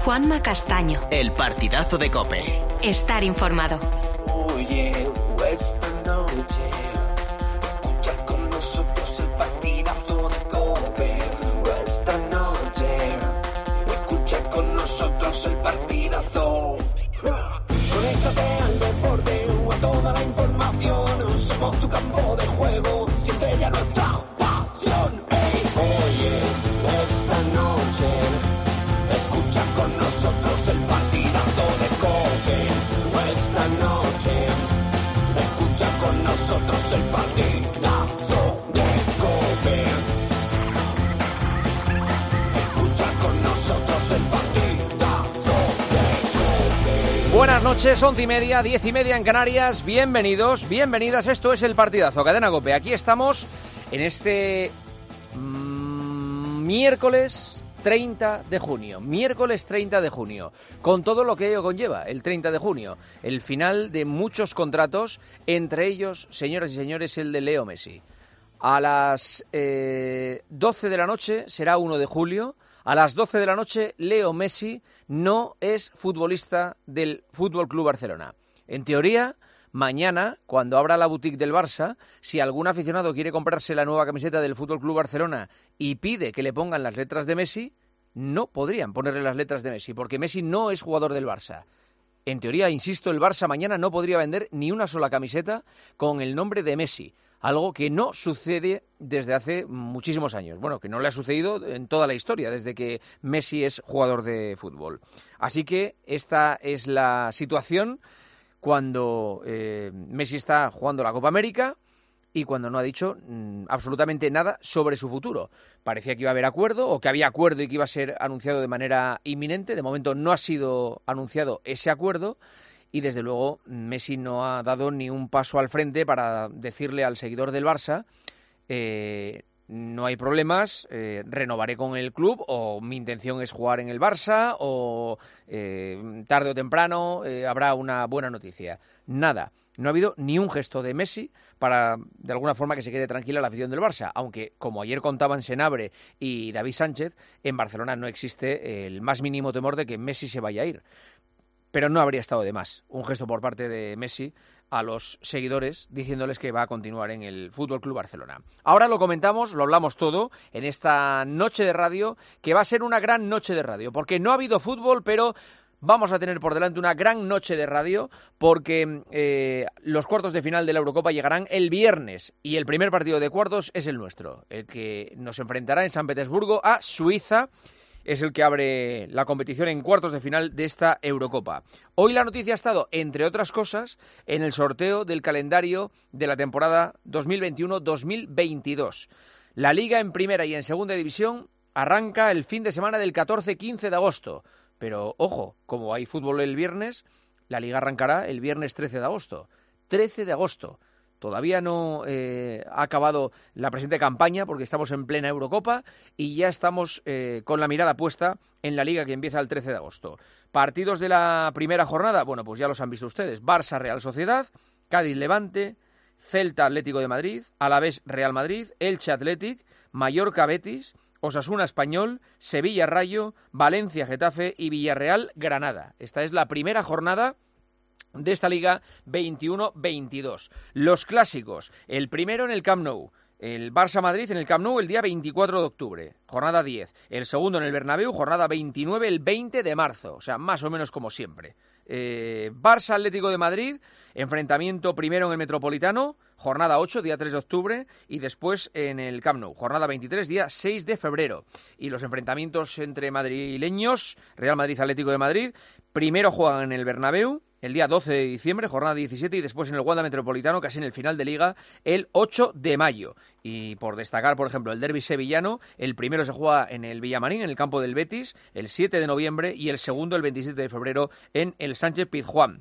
Juanma Castaño. El partidazo de COPE. Estar informado. Oye, esta noche escucha con nosotros el partidazo de COPE. Esta noche escucha con nosotros el partidazo. Conéctate al deporte o a toda la información. Somos tu campo de juego. Siente ya nuestra pasión. Hey, oye, esta noche escucha con nosotros el partidazo de COPE. Esta noche escucha con nosotros el partidazo de COPE. Escucha con nosotros el partidazo de COPE. Buenas noches, 11:30, 10:30 en Canarias. Bienvenidos, bienvenidas. Esto es el partidazo, Cadena COPE. Aquí estamos en este miércoles 30 de junio, miércoles 30 de junio, con todo lo que ello conlleva, el 30 de junio, el final de muchos contratos, entre ellos, señoras y señores, el de Leo Messi. A las 12 de la noche será 1 de julio, a las 12 de la noche Leo Messi no es futbolista del Fútbol Club Barcelona. En teoría, mañana, cuando abra la boutique del Barça, si algún aficionado quiere comprarse la nueva camiseta del Fútbol Club Barcelona y pide que le pongan las letras de Messi, no podrían ponerle las letras de Messi, porque Messi no es jugador del Barça. En teoría, insisto, el Barça mañana no podría vender ni una sola camiseta con el nombre de Messi, algo que no sucede desde hace muchísimos años. Bueno, que no le ha sucedido en toda la historia, desde que Messi es jugador de fútbol. Así que esta es la situación cuando Messi está jugando la Copa América y cuando no ha dicho absolutamente nada sobre su futuro. Parecía que iba a haber acuerdo, o que había acuerdo y que iba a ser anunciado de manera inminente. De momento no ha sido anunciado ese acuerdo y desde luego Messi no ha dado ni un paso al frente para decirle al seguidor del Barça no hay problemas, renovaré con el club, o mi intención es jugar en el Barça, o tarde o temprano habrá una buena noticia. Nada, no ha habido ni un gesto de Messi para, de alguna forma, que se quede tranquila la afición del Barça, aunque, como ayer contaban Senabre y David Sánchez, en Barcelona no existe el más mínimo temor de que Messi se vaya a ir. Pero no habría estado de más un gesto por parte de Messi a los seguidores diciéndoles que va a continuar en el Fútbol Club Barcelona. Ahora lo comentamos, lo hablamos todo en esta noche de radio, que va a ser una gran noche de radio, porque no ha habido fútbol, pero vamos a tener por delante una gran noche de radio, porque los cuartos de final de la Eurocopa llegarán el viernes y el primer partido de cuartos es el nuestro, el que nos enfrentará en San Petersburgo a Suiza. Es el que abre la competición en cuartos de final de esta Eurocopa. Hoy la noticia ha estado, entre otras cosas, en el sorteo del calendario de la temporada 2021-2022. La Liga en primera y en segunda división arranca el fin de semana del 14-15 de agosto. Pero, ojo, como hay fútbol el viernes, la Liga arrancará el viernes 13 de agosto. 13 de agosto. Todavía no ha acabado la presente campaña porque estamos en plena Eurocopa y ya estamos con la mirada puesta en la Liga que empieza el 13 de agosto. Partidos de la primera jornada, bueno, pues ya los han visto ustedes. Barça Real Sociedad, Cádiz Levante, Celta Atlético de Madrid, Alavés Real Madrid, Elche Athletic, Mallorca Betis, Osasuna Español, Sevilla Rayo, Valencia Getafe y Villarreal Granada. Esta es la primera jornada de esta Liga 21-22. Los clásicos, el primero en el Camp Nou, el Barça-Madrid en el Camp Nou el día 24 de octubre, jornada 10. El segundo en el Bernabéu, jornada 29, el 20 de marzo, o sea, más o menos como siempre. Barça-Atlético de Madrid, enfrentamiento primero en el Metropolitano, jornada 8, día 3 de octubre, y después en el Camp Nou, jornada 23, día 6 de febrero. Y los enfrentamientos entre madrileños, Real Madrid-Atlético de Madrid, primero juegan en el Bernabéu, el día 12 de diciembre, jornada 17, y después en el Wanda Metropolitano, casi en el final de Liga, el 8 de mayo. Y por destacar, por ejemplo, el derbi sevillano, el primero se juega en el Villamarín, en el campo del Betis, el 7 de noviembre, y el segundo el 27 de febrero en el Sánchez-Pizjuán.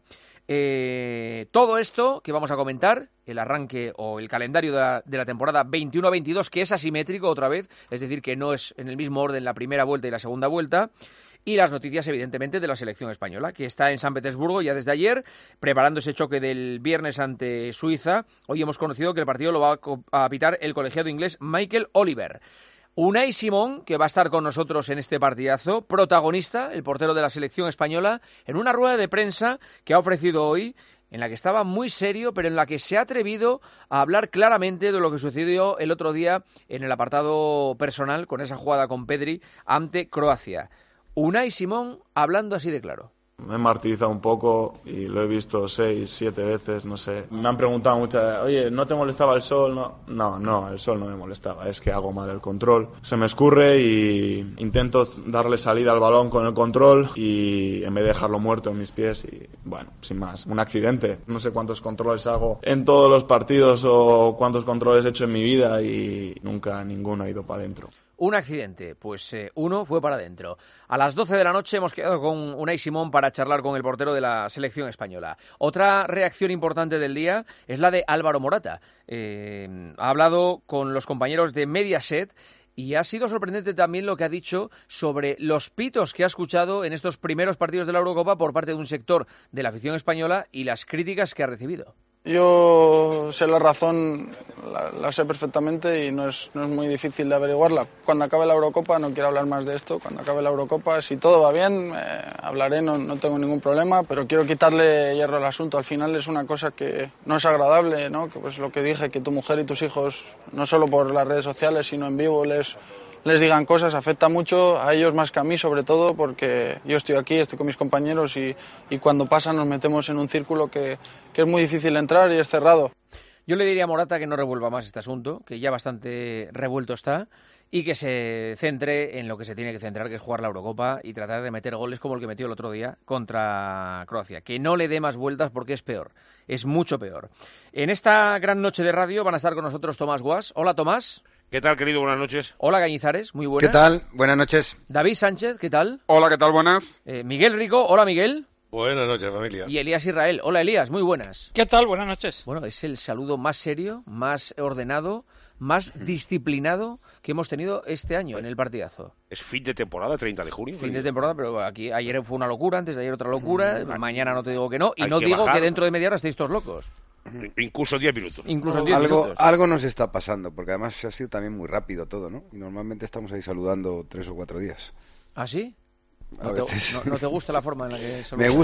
Todo esto que vamos a comentar, el arranque o el calendario de la temporada 21-22, que es asimétrico otra vez, es decir, que no es en el mismo orden la primera vuelta y la segunda vuelta, y las noticias, evidentemente, de la selección española, que está en San Petersburgo ya desde ayer, preparando ese choque del viernes ante Suiza. Hoy hemos conocido que el partido lo va a pitar el colegiado inglés Michael Oliver. Unai Simón, que va a estar con nosotros en este partidazo, protagonista, el portero de la selección española, en una rueda de prensa que ha ofrecido hoy, en la que estaba muy serio, pero en la que se ha atrevido a hablar claramente de lo que sucedió el otro día en el apartado personal, con esa jugada con Pedri ante Croacia. Unai Simón hablando así de claro. Me he martirizado un poco y lo he visto 6, 7 veces, no sé. Me han preguntado muchas, oye, ¿no te molestaba el sol? No, el sol no me molestaba, es que hago mal el control. Se me escurre y intento darle salida al balón con el control y en vez de dejarlo muerto en mis pies y, bueno, sin más, un accidente. No sé cuántos controles hago en todos los partidos o cuántos controles he hecho en mi vida y nunca ninguno ha ido para adentro. Un accidente, pues uno fue para adentro. A las 12 de la noche hemos quedado con Unai Simón para charlar con el portero de la selección española. Otra reacción importante del día es la de Álvaro Morata. Ha hablado con los compañeros de Mediaset y ha sido sorprendente también lo que ha dicho sobre los pitos que ha escuchado en estos primeros partidos de la Eurocopa por parte de un sector de la afición española y las críticas que ha recibido. Yo sé la razón, la sé perfectamente y no es muy difícil de averiguarla. Cuando acabe la Eurocopa, no quiero hablar más de esto, cuando acabe la Eurocopa, si todo va bien, hablaré, no tengo ningún problema, pero quiero quitarle hierro al asunto. Al final es una cosa que no es agradable, ¿no? Que pues lo que dije, que tu mujer y tus hijos, no solo por las redes sociales, sino en vivo, les digan cosas, afecta mucho a ellos más que a mí, sobre todo porque yo estoy aquí, estoy con mis compañeros y cuando pasa nos metemos en un círculo que es muy difícil entrar y es cerrado. Yo le diría a Morata que no revuelva más este asunto, que ya bastante revuelto está y que se centre en lo que se tiene que centrar, que es jugar la Eurocopa y tratar de meter goles como el que metió el otro día contra Croacia. Que no le dé más vueltas porque es peor, es mucho peor. En esta gran noche de radio van a estar con nosotros Tomás Guas. Hola, Tomás. ¿Qué tal, querido? Buenas noches. Hola, Cañizares. Muy buenas. ¿Qué tal? Buenas noches. David Sánchez, ¿qué tal? Hola, ¿qué tal? Buenas. Miguel Rico. Hola, Miguel. Buenas noches, familia. Y Elías Israel. Hola, Elías. Muy buenas. ¿Qué tal? Buenas noches. Bueno, es el saludo más serio, más ordenado, más disciplinado que hemos tenido este año en el partidazo. Es fin de temporada, 30 de junio. Fin de temporada, pero aquí ayer fue una locura, antes de ayer otra locura, mañana no te digo que no, y Hay no que digo bajar. que dentro de media hora estéis todos locos. Incluso 10 minutos. Incluso 10 minutos. Algo nos está pasando, porque además ha sido también muy rápido todo, ¿no? Y normalmente estamos ahí saludando 3 o 4 días. ¿Ah, sí? A veces. ¿No te gusta la forma en la que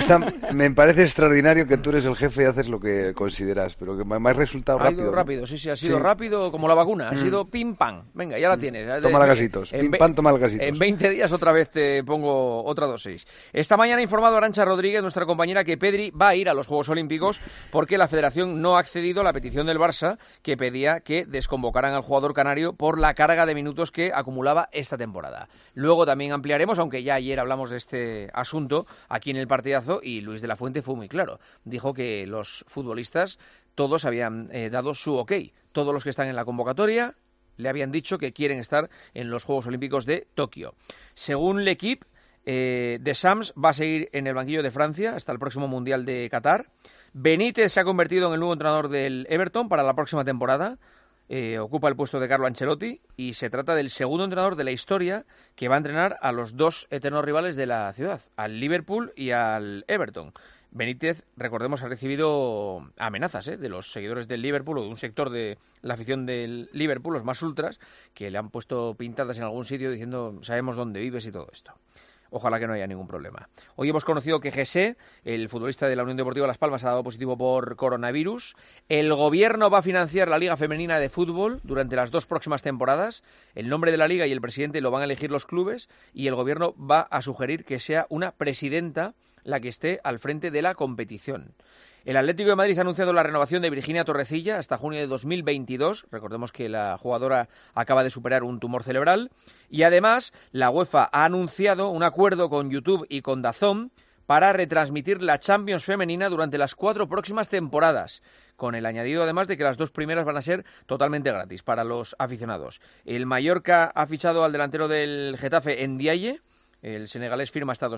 me parece extraordinario que tú eres el jefe y haces lo que consideras, pero que me ha resultado rápido. Ha ido rápido, sí, ha sido rápido como la vacuna, ha sido pim pam. Venga, ya la tienes. Toma gasitos, pim pam, toma gasitos. En 20 días otra vez te pongo otra dosis. Esta mañana ha informado Arantxa Rodríguez, nuestra compañera, que Pedri va a ir a los Juegos Olímpicos porque la Federación no ha accedido a la petición del Barça que pedía que desconvocaran al jugador canario por la carga de minutos que acumulaba esta temporada. Luego también ampliaremos, aunque ya ayer hablamos de este asunto aquí en el partidazo y Luis de la Fuente fue muy claro. Dijo que los futbolistas todos habían dado su ok. Todos los que están en la convocatoria le habían dicho que quieren estar en los Juegos Olímpicos de Tokio. Según L'Equipe, Deschamps va a seguir en el banquillo de Francia hasta el próximo Mundial de Qatar. Benítez se ha convertido en el nuevo entrenador del Everton para la próxima temporada. Ocupa el puesto de Carlo Ancelotti y se trata del segundo entrenador de la historia que va a entrenar a los dos eternos rivales de la ciudad, al Liverpool y al Everton. Benítez, recordemos, ha recibido amenazas de los seguidores del Liverpool o de un sector de la afición del Liverpool, los más ultras, que le han puesto pintadas en algún sitio diciendo sabemos dónde vives y todo esto. Ojalá que no haya ningún problema. Hoy hemos conocido que José, el futbolista de la Unión Deportiva Las Palmas, ha dado positivo por coronavirus. El gobierno va a financiar la Liga Femenina de Fútbol durante las 2 próximas temporadas. El nombre de la liga y el presidente lo van a elegir los clubes y el gobierno va a sugerir que sea una presidenta la que esté al frente de la competición. El Atlético de Madrid ha anunciado la renovación de Virginia Torrecilla hasta junio de 2022. Recordemos que la jugadora acaba de superar un tumor cerebral. Y además, la UEFA ha anunciado un acuerdo con YouTube y con DAZN para retransmitir la Champions femenina durante las 4 próximas temporadas, con el añadido además de que las 2 primeras van a ser totalmente gratis para los aficionados. El Mallorca ha fichado al delantero del Getafe, Ndiaye. El senegalés firma hasta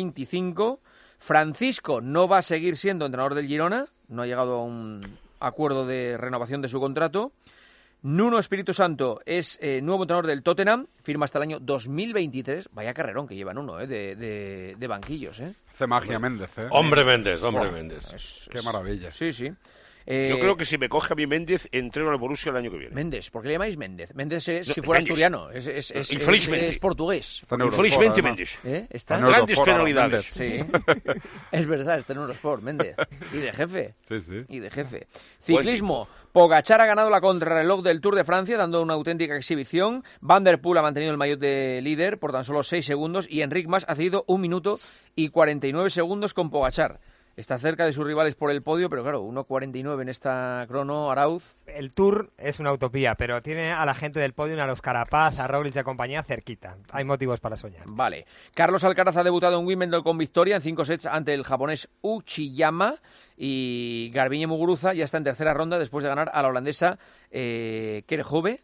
2025. Francisco no va a seguir siendo entrenador del Girona. No ha llegado a un acuerdo de renovación de su contrato. Nuno Espíritu Santo es nuevo entrenador del Tottenham. Firma hasta el año 2023. Vaya carrerón que lleva Nuno, de banquillos. Hace magia Méndez, Hombre Méndez, hombre Méndez. Qué maravilla. Sí, sí. Yo creo que si me coge a mí Méndez, entreno al Borussia el año que viene. Méndez, ¿por qué le llamáis Méndez? Méndez es, No, si fuera Méndez. asturiano, Infelizmente. es portugués. Está en Eurosport, Infelizmente además. Méndez. Está En Grandes Eurosport, penalidades. Méndez. Sí, es verdad, está en Eurosport, Méndez. Y de jefe. Sí, sí. Y de jefe. Ciclismo. Pogačar ha ganado la contrarreloj del Tour de Francia, dando una auténtica exhibición. Van der Poel ha mantenido el maillot de líder por tan solo 6 segundos y Enric Mas ha cedido 1 minuto y 49 segundos con Pogačar. Está cerca de sus rivales por el podio, pero claro, 1.49 en esta crono, Arauz. El Tour es una utopía, pero tiene a la gente del podio, a los Carapaz, a Roglic y compañía cerquita. Hay motivos para soñar. Vale. Carlos Alcaraz ha debutado en Wimbledon con victoria en 5 sets ante el japonés Uchiyama y Garbiñe Muguruza ya está en tercera ronda después de ganar a la holandesa Kerkove.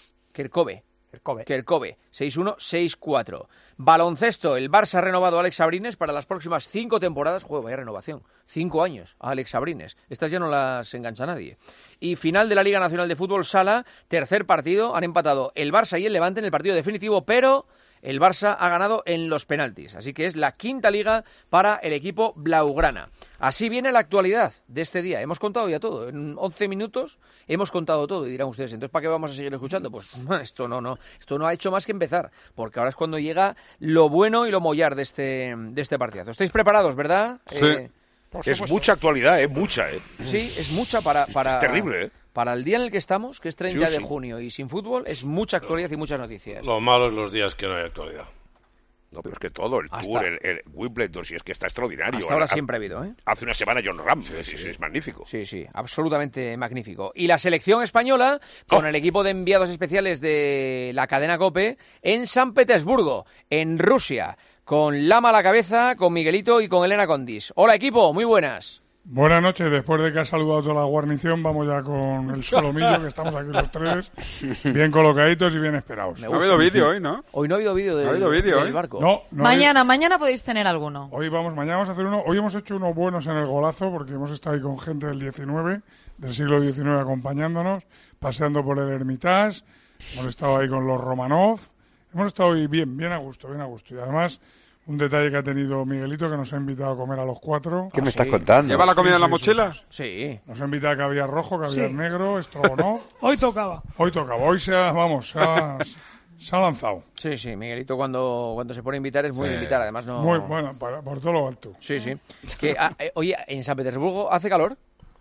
6-1, 6-4. Baloncesto, el Barça ha renovado a Alex Abrines para las próximas 5 temporadas. Juego, vaya renovación. 5 años a Alex Abrines. Estas ya no las engancha nadie. Y final de la Liga Nacional de Fútbol Sala, tercer partido. Han empatado el Barça y el Levante en el partido definitivo, pero el Barça ha ganado en los penaltis. Así que es la quinta liga para el equipo blaugrana. Así viene la actualidad de este día. Hemos contado ya todo. En 11 minutos hemos contado todo. Y dirán ustedes, ¿entonces para qué vamos a seguir escuchando? Pues esto no ha hecho más que empezar. Porque ahora es cuando llega lo bueno y lo mollar de este partidazo. ¿Estáis preparados, verdad? Sí. Es mucha actualidad, mucha. Sí, es mucha para Es terrible, para el día en el que estamos, que es 30 Sí, de sí. junio. Y sin fútbol es mucha actualidad y muchas noticias. Lo malo es los días que no hay actualidad. No, pero es que todo, el Tour, el Wimbledon, si es que está extraordinario. Hasta ahora siempre ha habido, ¿eh? Hace una semana John Ram, es magnífico. Sí, absolutamente magnífico. Y la selección española, con el equipo de enviados especiales de la cadena COPE, en San Petersburgo, en Rusia, con Lama a la cabeza, con Miguelito y con Elena Condis. Hola equipo, muy buenas. Buenas noches, después de que ha saludado toda la guarnición, vamos ya con el solomillo, que estamos aquí los tres, bien colocaditos y bien esperados. No ha habido vídeo hoy, ¿no? Hoy no ha habido vídeo del barco. No, Mañana podéis tener alguno. Mañana vamos a hacer uno. Hoy hemos hecho unos buenos en el golazo, porque hemos estado ahí con gente del 19, del siglo XIX acompañándonos, paseando por el Hermitage, hemos estado ahí con los Romanov, hemos estado hoy bien a gusto. Y además, un detalle que ha tenido Miguelito, que nos ha invitado a comer a los 4. ¿Qué me estás contando? ¿Lleva la comida en la mochila? Sí. Nos ha invitado a caviar rojo, caviar negro, estrogonoff. Hoy tocaba. Hoy se ha lanzado. Sí, Miguelito cuando se pone a invitar es muy de invitar, además no... Muy bueno, por todo lo alto. Sí. Que, oye, ¿en San Petersburgo hace calor?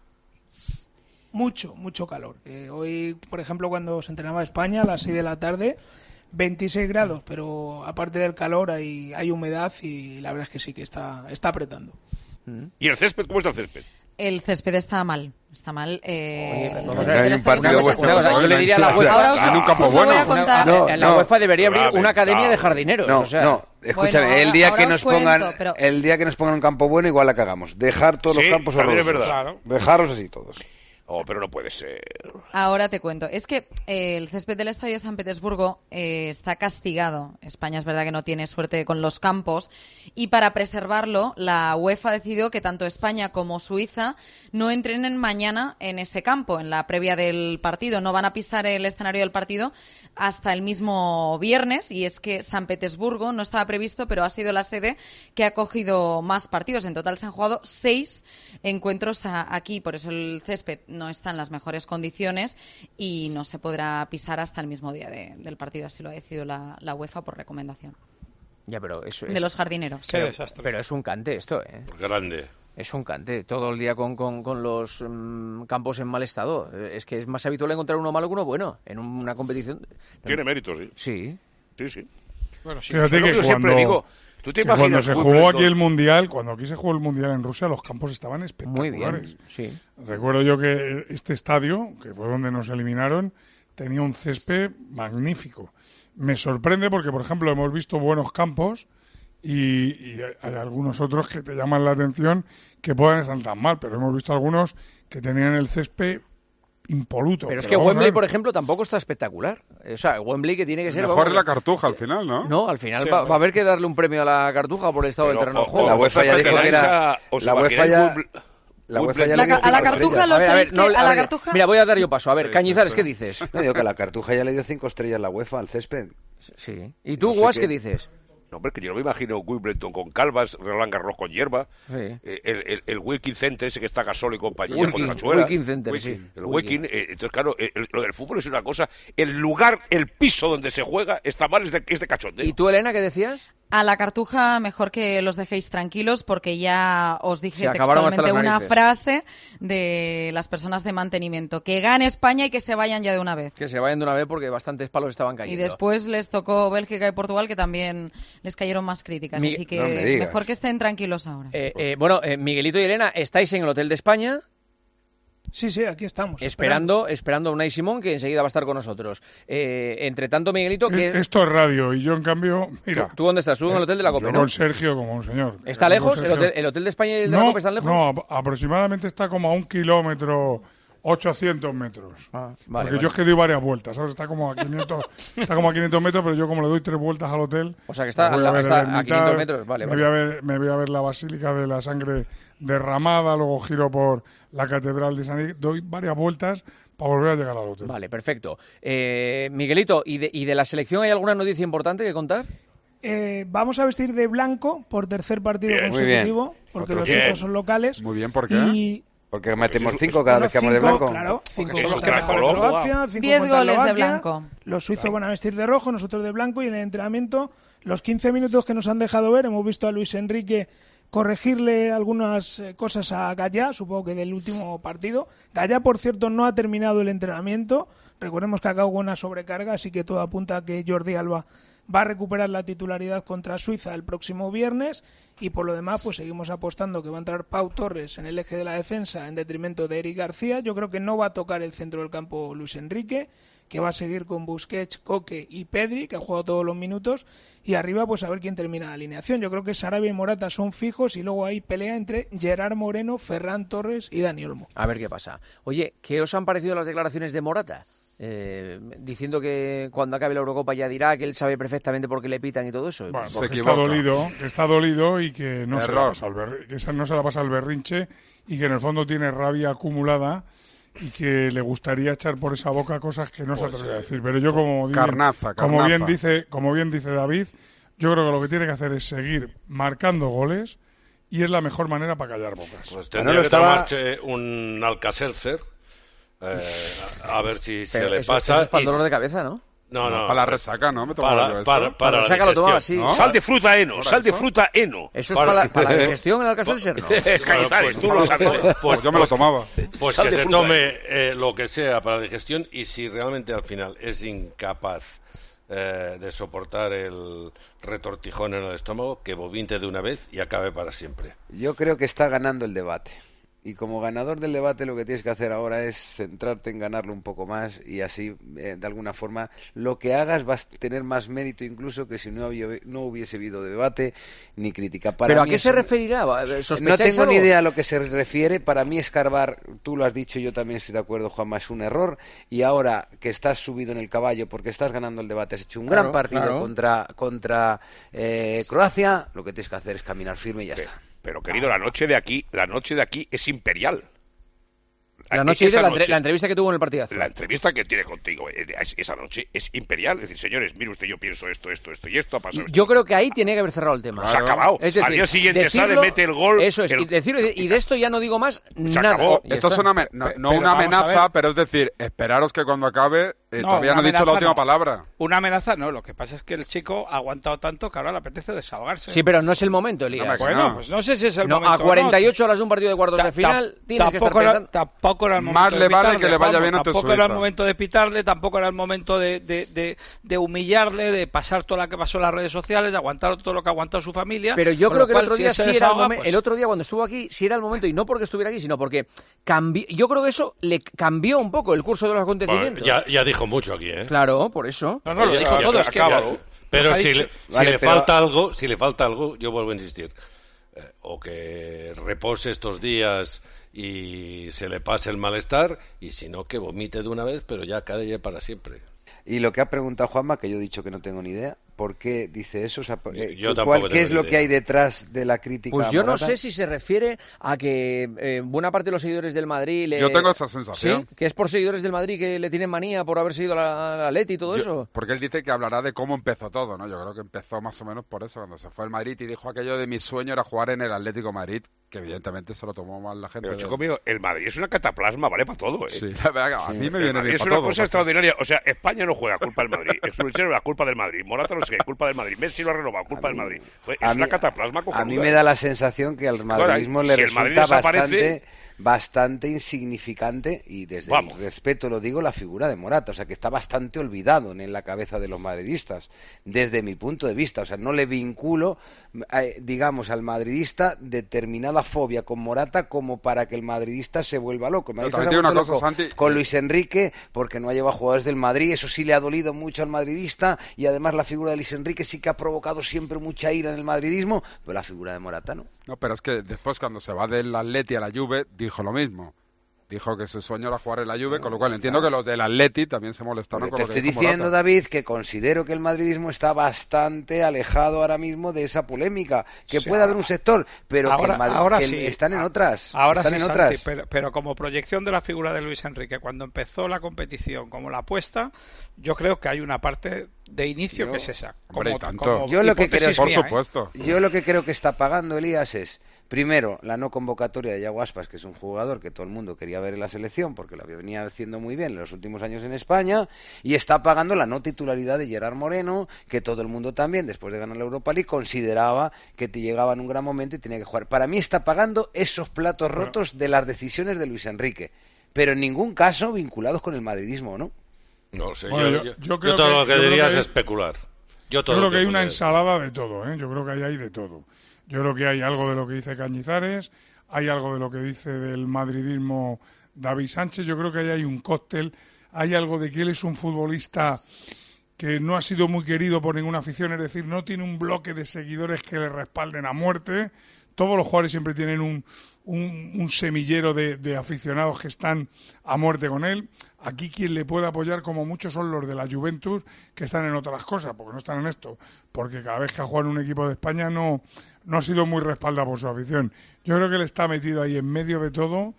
Mucho calor. Hoy, por ejemplo, cuando se entrenaba España a las 6 de la tarde, 26 grados, pero aparte del calor hay humedad y la verdad es que sí que está apretando. ¿Y el césped? ¿Cómo está el césped? El césped está mal. Está mal. Yo le diría a la UEFA. En un campo bueno. La UEFA debería abrir una academia de jardineros. No, escúchame, bueno, el día ahora que os nos cuento, pongan el día que nos pongan un campo bueno, igual la cagamos. Dejar todos los campos también es horrorosos. verdad. Dejarlos así todos. Oh, pero no puede ser. Ahora te cuento. Es que el césped del Estadio de San Petersburgo está castigado. España es verdad que no tiene suerte con los campos. Y para preservarlo, la UEFA decidió que tanto España como Suiza no entrenen mañana en ese campo, en la previa del partido. No van a pisar el escenario del partido hasta el mismo viernes. Y es que San Petersburgo no estaba previsto, pero ha sido la sede que ha acogido más partidos. En total se han jugado 6 encuentros aquí. Por eso el césped no está en las mejores condiciones y no se podrá pisar hasta el mismo día del partido. Así lo ha decidido la UEFA por recomendación. Ya, pero eso es... De los jardineros. Qué desastre. Pero es un cante esto, ¿eh? Grande. Es un cante. Todo el día con los campos en mal estado. Es que es más habitual encontrar uno malo que uno bueno en una competición. Tiene méritos, sí. Sí. Bueno, fíjate que siempre digo... ¿Tú te imaginas cuando se jugó aquí el Mundial, cuando aquí se jugó el Mundial en Rusia, los campos estaban espectaculares. Muy bien, sí. Recuerdo yo que este estadio, que fue donde nos eliminaron, tenía un césped magnífico. Me sorprende porque, por ejemplo, hemos visto buenos campos y hay algunos otros que te llaman la atención que puedan estar tan mal, pero hemos visto algunos que tenían el césped impoluto. Pero es que Wembley, por ejemplo, tampoco está espectacular. O sea, Wembley que tiene que ser... Mejor es la Cartuja al final, ¿no? No, al final va a haber que darle un premio a la Cartuja por el estado del terreno de juego. La UEFA ya dijo que era... La UEFA ya... A la Cartuja los tenéis que... A la Cartuja... Mira, voy a dar yo paso. A ver, Cañizares, ¿qué dices? No, digo que la Cartuja ya le dio 5 estrellas la UEFA al césped. Sí. ¿Y tú, Guas, qué dices? No, hombre, que yo no me imagino Wimbledon con calvas, Roland Garros con hierba, Sí. el Wilkin Center ese que está Gasol y compañía Wilkin, con Tachuela. Wilkin Center, sí. El Wilkin, entonces claro, lo del fútbol es una cosa, el lugar, el piso donde se juega está mal, es de cachondeo. ¿Y tú, Elena, qué decías? A la Cartuja mejor que los dejéis tranquilos porque ya os dije Se acabaron hasta textualmente las una narices. frase de las personas de mantenimiento. Que gane España y que se vayan ya de una vez. Que se vayan de una vez porque bastantes palos estaban Y cayendo. después les tocó Bélgica y Portugal, que también les cayeron más críticas. Mi- Así que No me digas. mejor que estén tranquilos ahora. Bueno, Miguelito y Elena, estáis en el Hotel de España Sí, aquí estamos. esperando a Unai Simón, que enseguida va a estar con nosotros. Entre tanto, Miguelito, que Esto es radio y yo, en cambio, mira... ¿Tú dónde estás? Tú en el Hotel de la COPE, Yo ¿no? con Sergio como un señor. ¿Está Con lejos? Sergio. ¿El hotel de España y el de la COPE están lejos? No, aproximadamente está como a 1 kilómetro, 800 metros. Porque yo es que doy varias vueltas, ¿sabes? Está como a 500 metros, pero yo como le doy 3 vueltas al hotel... O sea, que está, me voy a ver el a ermital, 500 metros. Vale, me voy a ver la Basílica de la Sangre derramada, luego giro por la Catedral de San Miguel, doy varias vueltas para volver a llegar al hotel. Vale, perfecto. Miguelito, ¿y de la selección hay alguna noticia importante que contar? Vamos a vestir de blanco por tercer partido Bien, muy consecutivo, bien. porque Otro los bien. suizos son locales. Muy bien, ¿por qué? Y Porque metemos 5 cada vez que vamos de blanco. Claro, 5 Porque contra son crack, Croacia, 5 10 contra goles de Eslovaquia. blanco. Los suizos van a vestir de rojo, nosotros de blanco, y en el entrenamiento, los 15 minutos que nos han dejado ver, hemos visto a Luis Enrique corregirle algunas cosas a Gallá, supongo que del último partido. Gallá, por cierto, no ha terminado el entrenamiento. Recordemos que acabó con una sobrecarga, así que todo apunta a que Jordi Alba va a recuperar la titularidad contra Suiza el próximo viernes, y por lo demás pues seguimos apostando que va a entrar Pau Torres en el eje de la defensa en detrimento de Eric García. Yo creo que no va a tocar el centro del campo Luis Enrique, que va a seguir con Busquets, Coque y Pedri, que ha jugado todos los minutos, y arriba pues a ver quién termina la alineación. Yo creo que Sarabia y Morata son fijos, y luego hay pelea entre Gerard Moreno, Ferran Torres y Dani Olmo. A ver qué pasa. Oye, ¿qué os han parecido las declaraciones de Morata? Diciendo que cuando acabe la Eurocopa ya dirá que él sabe perfectamente por qué le pitan y todo eso. Bueno, Se pues que equivoca. está dolido y que no se la Error. pasa no se la pasa al berrinche, y que en el fondo tiene rabia acumulada y que le gustaría echar por esa boca cosas que no se atreve a decir. Pero yo, Carnaza. como bien dice David, yo creo que lo que tiene que hacer es seguir marcando goles, y es la mejor manera para callar bocas. Pues tendría que tomarse un Alka-Seltzer, a ver si se le pasa. Eso es para el dolor de cabeza, ¿no? No. Para la resaca, ¿no? Me tomaba yo eso. Para la resaca lo tomaba así. digestión. Sal de fruta heno, ¿Por sal de eso? fruta heno. Eso es para la digestión, el Alka-Seltzer, ¿no? Es Cañizares, tú lo sabes. Pues yo me lo tomaba. Pues Sal que de se fruta, tome lo que sea para la digestión, y si realmente al final es incapaz de soportar el retortijón en el estómago, que vomite de una vez y acabe para siempre. Yo creo que está ganando el debate. Y como ganador del debate lo que tienes que hacer ahora es centrarte en ganarlo un poco más, y así, de alguna forma, lo que hagas va a tener más mérito incluso que si no hubiese habido debate ni crítica. ¿Pero a qué se referirá? No tengo ni idea a lo que se refiere. Para mí escarbar, tú lo has dicho, yo también estoy de acuerdo, Juanma, es un error. Y ahora que estás subido en el caballo porque estás ganando el debate, has hecho un gran partido contra Croacia, lo que tienes que hacer es caminar firme y ya está. Pero querido, la noche de aquí es imperial. La noche de la entrevista que tuvo en el partidazo. La entrevista que tiene contigo esa noche es imperial. Es decir, señores, mire usted, yo pienso esto y esto ha pasado. Yo creo que ahí tiene que haber cerrado el tema. Se ha acabado. Es decir, al día siguiente sale, mete el gol. Eso es, y de esto ya no digo más nada. acabó. Esto es una una amenaza, pero es decir, esperaros que cuando acabe todavía no he dicho la última palabra. Una amenaza no, lo que pasa es que el chico ha aguantado tanto que ahora le apetece desahogarse. Sí, pero no es el momento, Elías. Bueno, pues no sé si es el momento. A 48 horas de un partido de cuartos de final tienes que estar pensando. Tampoco era el momento. Más le vale que le vaya bien ante Tampoco era el Suiza. momento de pitarle, tampoco era el momento de humillarle, de pasar toda la que pasó en las redes sociales, de aguantar todo lo que ha aguantado su familia. Pero yo creo que el otro día sí era el momento. pues... El otro día cuando estuvo aquí sí era el momento, y no porque estuviera aquí, sino porque yo creo que eso le cambió un poco el curso de los acontecimientos. Bueno, ya dijo mucho aquí, ¿eh? Claro, por eso. No, lo dijo todo, es que... Pero si le falta algo, yo vuelvo a insistir, o que repose estos días y se le pase el malestar, y si no, que vomite de una vez, pero ya cae para siempre. Y lo que ha preguntado Juanma, que yo he dicho que no tengo ni idea, ¿Por qué dice eso? O sea, yo tampoco ¿qué es tengo lo ni que hay idea. detrás de la crítica? Pues yo no Morata? sé si se refiere a que buena parte de los seguidores del Madrid... Yo tengo esa sensación. ¿Sí? ¿Que es por seguidores del Madrid que le tienen manía por haber seguido al Atleti y todo eso? Porque él dice que hablará de cómo empezó todo, ¿no? Yo creo que empezó más o menos por eso, cuando se fue al Madrid y dijo aquello de mi sueño era jugar en el Atlético de Madrid, que evidentemente se lo tomó mal la gente. Pero, chico mío, el Madrid es una cataplasma, vale para todo, ¿eh? Sí, la verdad, a mí me viene bien es para una todo. cosa extraordinaria. O sea, España no juega, culpa del Madrid. El Fluminense es culpa del Madrid. Morata no sé qué, culpa del Madrid. Messi lo ha renovado, culpa del Madrid. Pues es una cataplasma cojonuda. A mí me da la sensación que al madridismo le resulta bastante insignificante, y desde el respeto lo digo, la figura de Morata. O sea, que está bastante olvidado en la cabeza de los madridistas, desde mi punto de vista. O sea, no le vinculo, digamos, al madridista determinada fobia con Morata como para que el madridista se vuelva loco. El madridista se ha vuelto loco con Luis Enrique porque no ha llevado jugadores del Madrid. Eso sí le ha dolido mucho al madridista, y además la figura de Luis Enrique sí que ha provocado siempre mucha ira en el madridismo, pero la figura de Morata no. No, pero es que después, cuando se va del Atleti a la Juve, dijo lo mismo. Dijo que su sueño era jugar en la Juve, con lo cual entiendo que los del Atleti también se molestaron con lo que dijo Morata. Te estoy diciendo, David, que considero que el madridismo está bastante alejado ahora mismo de esa polémica. Que puede haber un sector, pero que están en otras. Ahora están sí, en otras. Santi, pero como proyección de la figura de Luis Enrique, cuando empezó la competición, como la apuesta, yo creo que hay una parte de inicio que es esa. Yo lo que creo, por supuesto. Yo lo que creo que está pagando Elías es, primero, la no convocatoria de Yago Aspas, que es un jugador que todo el mundo quería ver en la selección porque lo venía haciendo muy bien en los últimos años en España, y está pagando la no titularidad de Gerard Moreno, que todo el mundo también, después de ganar la Europa League, consideraba que te llegaba en un gran momento y tenía que jugar. Para mí está pagando esos platos rotos de las decisiones de Luis Enrique, pero en ningún caso vinculados con el madridismo, ¿no? No sé, bueno, yo creo todo lo que diría es especular. Yo creo que hay una ensalada de todo, ¿eh? Yo creo que ahí hay de todo. Yo creo que hay algo de lo que dice Cañizares, hay algo de lo que dice del madridismo David Sánchez. Yo creo que ahí hay un cóctel, hay algo de que él es un futbolista que no ha sido muy querido por ninguna afición, es decir, no tiene un bloque de seguidores que le respalden a muerte. Todos los jugadores siempre tienen un semillero de aficionados que están a muerte con él. Aquí quien le puede apoyar como muchos son los de la Juventus, que están en otras cosas, porque no están en esto. Porque cada vez que ha jugado en un equipo de España no ha sido muy respaldado por su afición. Yo creo que él está metido ahí en medio de todo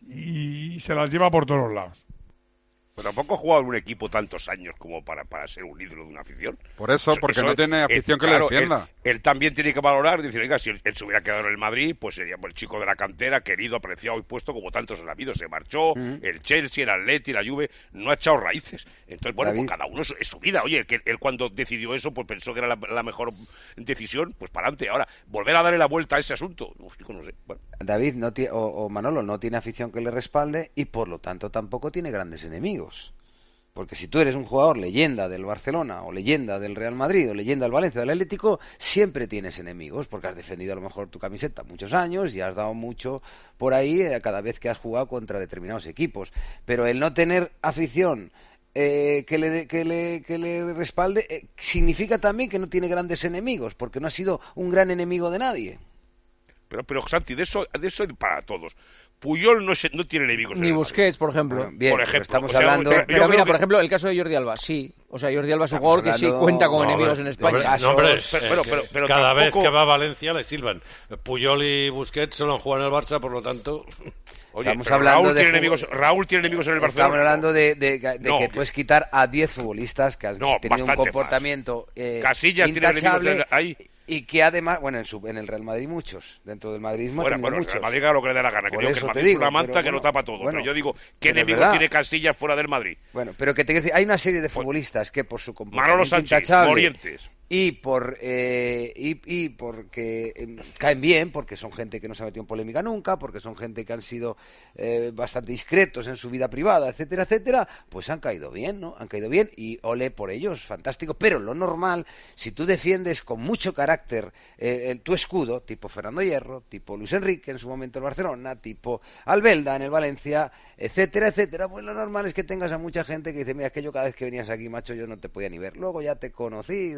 y se las lleva por todos los lados. Pero tampoco ha jugado en un equipo tantos años como para ser un ídolo de una afición. Por eso, porque no tiene afición que le defienda. Él también tiene que valorar, decir, oiga, si él se hubiera quedado en el Madrid, pues sería el chico de la cantera, querido, apreciado y puesto como tantos han habido. Se marchó, el Chelsea, el Atleti, la Juve, no ha echado raíces. Entonces, bueno, pues cada uno es su vida. Oye, que él cuando decidió eso, pues pensó que era la mejor decisión, pues para adelante. Ahora, volver a darle la vuelta a ese asunto, no sé. Bueno. David o Manolo no tiene afición que le respalde y por lo tanto tampoco tiene grandes enemigos. Porque si tú eres un jugador leyenda del Barcelona o leyenda del Real Madrid o leyenda del Valencia o del Atlético, siempre tienes enemigos porque has defendido a lo mejor tu camiseta muchos años y has dado mucho por ahí cada vez que has jugado contra determinados equipos. Pero el no tener afición que le respalde significa también que no tiene grandes enemigos porque no ha sido un gran enemigo de nadie. Pero Santi, de eso para todos. Puyol no tiene enemigos. Ni Busquets, por ejemplo. Bueno, bien, por ejemplo. Estamos hablando... Pero mira, por ejemplo, el caso de Jordi Alba, sí. O sea, Jordi Alba es un jugador que sí cuenta con enemigos en España. Pero cada vez que va a Valencia le silban. Puyol y Busquets solo han jugado en el Barça, por lo tanto... Oye, estamos hablando Raúl tiene enemigos en el Barcelona. Estamos hablando de que puedes quitar a 10 futbolistas que han tenido un comportamiento Casillas tiene enemigos ahí. Y que además, bueno, en el Real Madrid muchos, dentro del madridismo muchos. El Real Madrid haga lo que le dé la gana, que el Madrid es una manta que lo tapa todo. Pero yo digo, ¿qué enemigos tiene Casillas fuera del Madrid? Bueno, pero que te quiero decir, hay una serie de futbolistas que por su comportamiento Manolo Sánchez, intachable Morientes. Y porque caen bien, porque son gente que no se ha metido en polémica nunca, porque son gente que han sido bastante discretos en su vida privada, etcétera, etcétera, pues han caído bien, ¿no? Han caído bien y ole por ellos, fantástico. Pero lo normal, si tú defiendes con mucho carácter tu escudo, tipo Fernando Hierro, tipo Luis Enrique en su momento en Barcelona, tipo Albelda en el Valencia, etcétera, etcétera, pues lo normal es que tengas a mucha gente que dice, mira, es que yo cada vez que venías aquí, macho, yo no te podía ni ver. Luego ya te he conocido por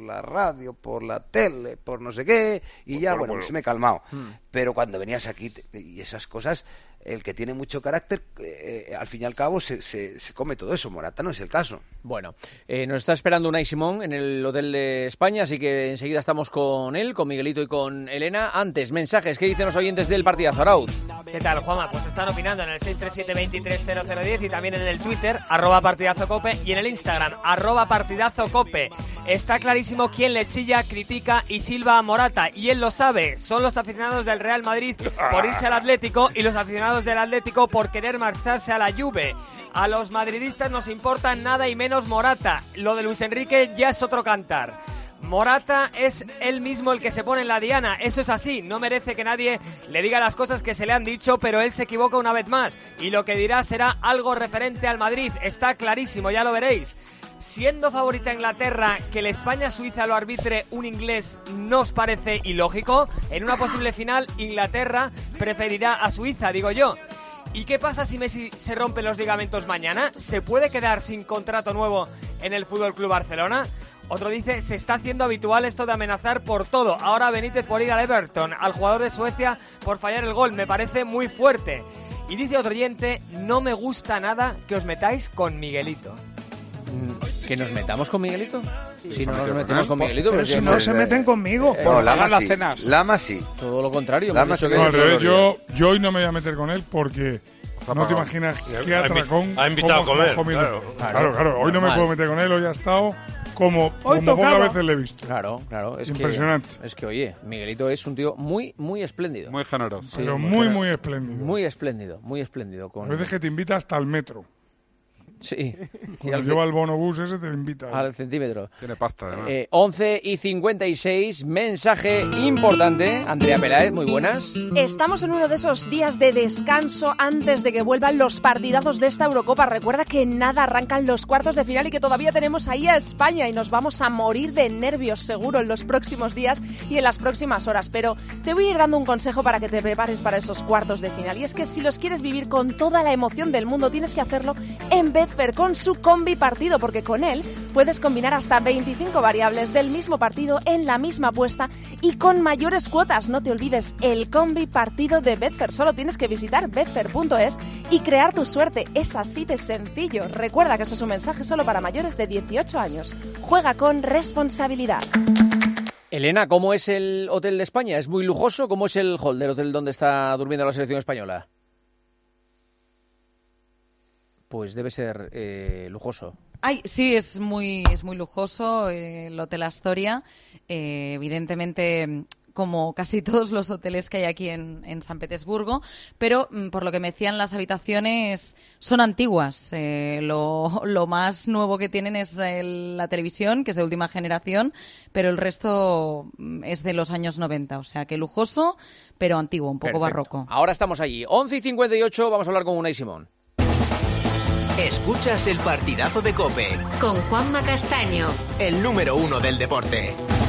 la radio, por la tele, por no sé qué, y ya, bueno, se me he calmado. Pero cuando venías aquí y esas cosas, el que tiene mucho carácter, al fin y al cabo, se come todo eso. Morata no es el caso. Bueno, nos está esperando Unai Simón en el Hotel de España, así que enseguida estamos con él, con Miguelito y con Elena. Antes, mensajes, ¿qué dicen los oyentes del partidazo, Arauz? ¿Qué tal, Juanma? Pues están opinando en el 637-230010 y también en el Twitter, @partidazocope, y en el Instagram, @partidazocope. Está clarísimo quién le chilla, critica y silba a Morata, y él lo sabe. Son los aficionados del Real Madrid por irse al Atlético y los aficionados del Atlético por querer marcharse a la Juve. A los madridistas nos importa nada y menos Morata. Lo de Luis Enrique ya es otro cantar. Morata es él mismo el que se pone en la diana, eso es así, no merece que nadie le diga las cosas que se le han dicho, pero él se equivoca una vez más, y lo que dirá será algo referente al Madrid, está clarísimo, ya lo veréis. Siendo favorita Inglaterra, que el España-Suiza lo arbitre un inglés ¿no os parece ilógico? En una posible final, Inglaterra preferirá a Suiza, digo yo. ¿Y qué pasa si Messi se rompe los ligamentos mañana? ¿Se puede quedar sin contrato nuevo en el FC Barcelona? Otro dice, se está haciendo habitual esto de amenazar por todo. Ahora Benítez por ir al Everton, al jugador de Suecia por fallar el gol, me parece muy fuerte. Y dice otro oyente, no me gusta nada que os metáis con Miguelito. ¿Que nos metamos con Miguelito? Si no nos metemos con Miguelito, pero si no se meten conmigo. No, Lama sí. Todo lo contrario. No, al revés, yo hoy no me voy a meter con él porque no te imaginas qué atracón. Ha invitado a comer. Claro. Hoy no me puedo meter con él, hoy ha estado como pocas veces le he visto. Claro. Impresionante. Es que, oye, Miguelito es un tío muy, muy espléndido. Muy generoso. Sí, pero muy espléndido. Muy espléndido. A veces que te invita hasta al metro. Sí. Cuando lleva el bonobús ese te invita. Al centímetro. Tiene pasta, además. 11:56, mensaje importante. Andrea Peláez, muy buenas. Estamos en uno de esos días de descanso antes de que vuelvan los partidazos de esta Eurocopa. Recuerda que nada, arrancan los cuartos de final y que todavía tenemos ahí a España y nos vamos a morir de nervios seguro en los próximos días y en las próximas horas. Pero te voy a ir dando un consejo para que te prepares para esos cuartos de final. Y es que si los quieres vivir con toda la emoción del mundo, tienes que hacerlo en Betfair con su combi partido, porque con él puedes combinar hasta 25 variables del mismo partido en la misma apuesta y con mayores cuotas. No te olvides, el combi partido de Betfair. Solo tienes que visitar betfair.es y crear tu suerte. Es así de sencillo. Recuerda que este es un mensaje solo para mayores de 18 años. Juega con responsabilidad. Elena, ¿cómo es el hotel de España? ¿Es muy lujoso? ¿Cómo es el hall del hotel donde está durmiendo la selección española? Pues debe ser lujoso. Ay, sí, es muy lujoso el Hotel Astoria. Evidentemente, como casi todos los hoteles que hay aquí en San Petersburgo, pero por lo que me decían, las habitaciones son antiguas. Lo más nuevo que tienen es la televisión, que es de última generación, pero el resto es de los años 90. O sea, que lujoso, pero antiguo, un poco barroco. Ahora estamos allí. 11:58, vamos a hablar con Unai Simón. Escuchas el partidazo de COPE. Con Juanma Castaño. El número 1 del deporte.